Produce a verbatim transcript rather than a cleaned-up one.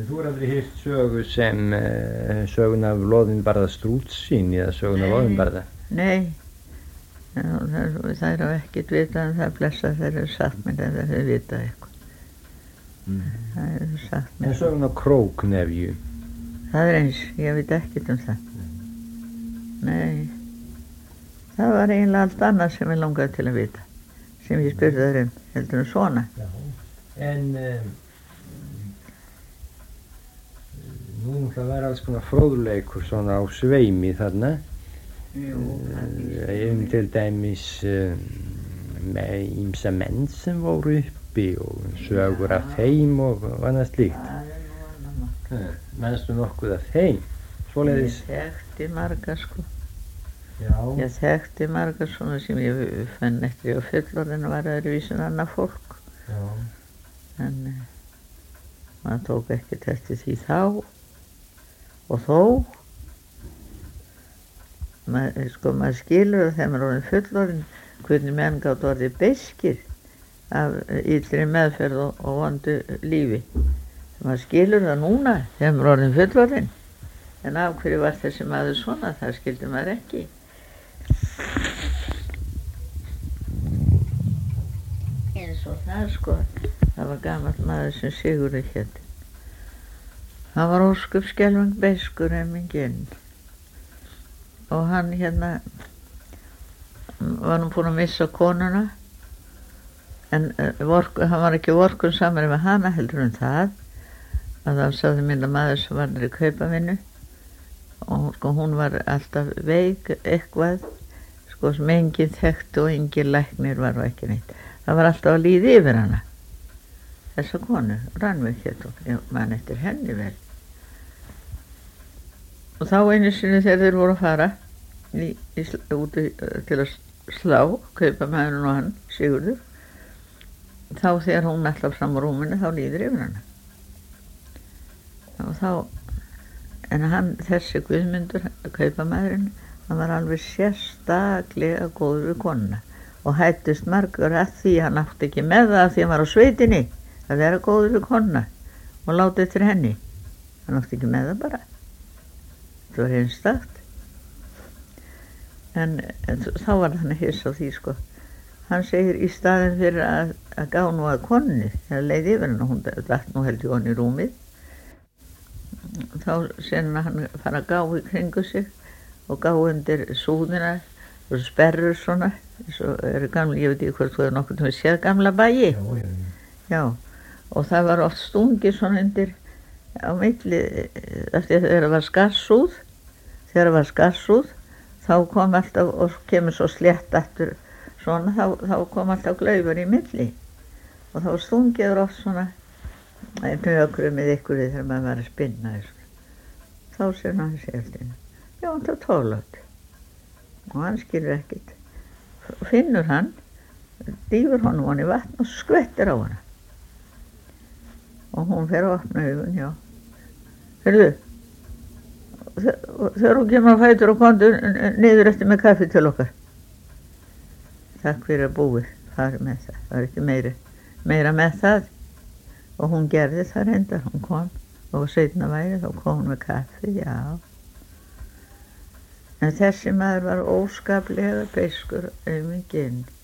Þú er aldrei hýrt sögu sem uh, sögun af Loðinbarða Strútsín eða sögun af Loðinbarða? Nei, það er á ekkert vitað en það blessa þeir eru sagt mér eða þeir eru vitað eitthvað. Mm. Það eru sagt mér. En sögun af Króknefju? Það er eins, ég veit ekkert um það. Nei, það var eiginlega allt annað sem ég langaði til að vita, sem ég spurði þær um, heldur um svona. Já, en um, nú það var alls konar fróðleikur svona á sveimi þarna. Jú, uh, um til dæmis um, með ýmsa menn sem voru uppi og sögur af þeim og annað slíkt. Mennstu nokkuð af þeim? Svoleiðis. Ég þekkti marga sko. Já. Ég þekkti marga svona sem ég fann eftir ég á fullorðin og var öðruvísi en annað fólk. Já. En uh, maður tók ekkert eftir því þá. Og þó, maður, sko, maður skilur að þegar maður er orðinn fullorðin hvernig menn gátu orðið beiskir af illri meðferð og, og vondu lífi. Maður skilur það núna þegar maður er orðinn fullorðin. En af hverju var þessi maður svona, það skildi maður ekki. Eins og það sko, það var gamall maður sem Sigurður hét. Hann var ósköp skelfing beiskur hemminginn. Og hann hérna var nú búinn að missa konuna. En uh, vork, hann var ekki vorkunsamari með hana heldur um það. Að það sagði minna maður sem var í kaupavinnu. Og sko hún var alltaf veik eitthvað sko sem enginn þekkti og enginn læknir var og ekki neitt. Það var alltaf að líða yfir hana þessa konu, Rannveig hét hún, ég man eftir henni vel. Og þá einu sinni þegar þeir voru að fara í, í, úti til að slá kaupamaðurinn og hann, Sigurður, þá þegar hún alltaf fram á rúminu þá líður yfir hana. Og þá En hann, þessi Guðmundur, kaupamaðurinn, hann var alveg sérstaklega góður við konuna og hættist margur að því hann átti ekki með það að því hann var á sveitinni að vera góður við konuna og láta eftir henni. Hann átti ekki með það bara. Það var einstakt. En, en þá var hann hissa á því sko. Hann segir í staðinn fyrir að, að gá nú að konunni, þegar leið yfir hann og hún datt nú held í honni í rúmið. Þá sen hann fara að gá í kringu sig og gá undir súðina og sperrur svona svo eru gamla, ég veit ekki hvort þú hefur nokkuð til að séð gamla bæi. Já, já, já. Já, og það var oft stungið svona undir á milli eftir þegar það var skarsúð þegar það var skarsúð þá kom alltaf og kemur svo slétt aftur svona þá, þá kom alltaf glaufur í milli og þá stungið oft svona nökru með ykkur þegar maður var að spinna þá sér hann sér alltaf já, hann tók tólat og hann skilur ekkert finnur hann dýfur honum hann í vatn og skvettir á hana og hún fer að opna augun, já heyrðu þegar hún kemur á fætur og komdu niður eftir með kaffi til okkar takk fyrir að búið farið með það, það var ekki meira meira með það og hún gerði það reyndar, hún kom og seinna væri þá kom hún með kaffi, já. En þessi maður var óskaplega beiskur auminginn.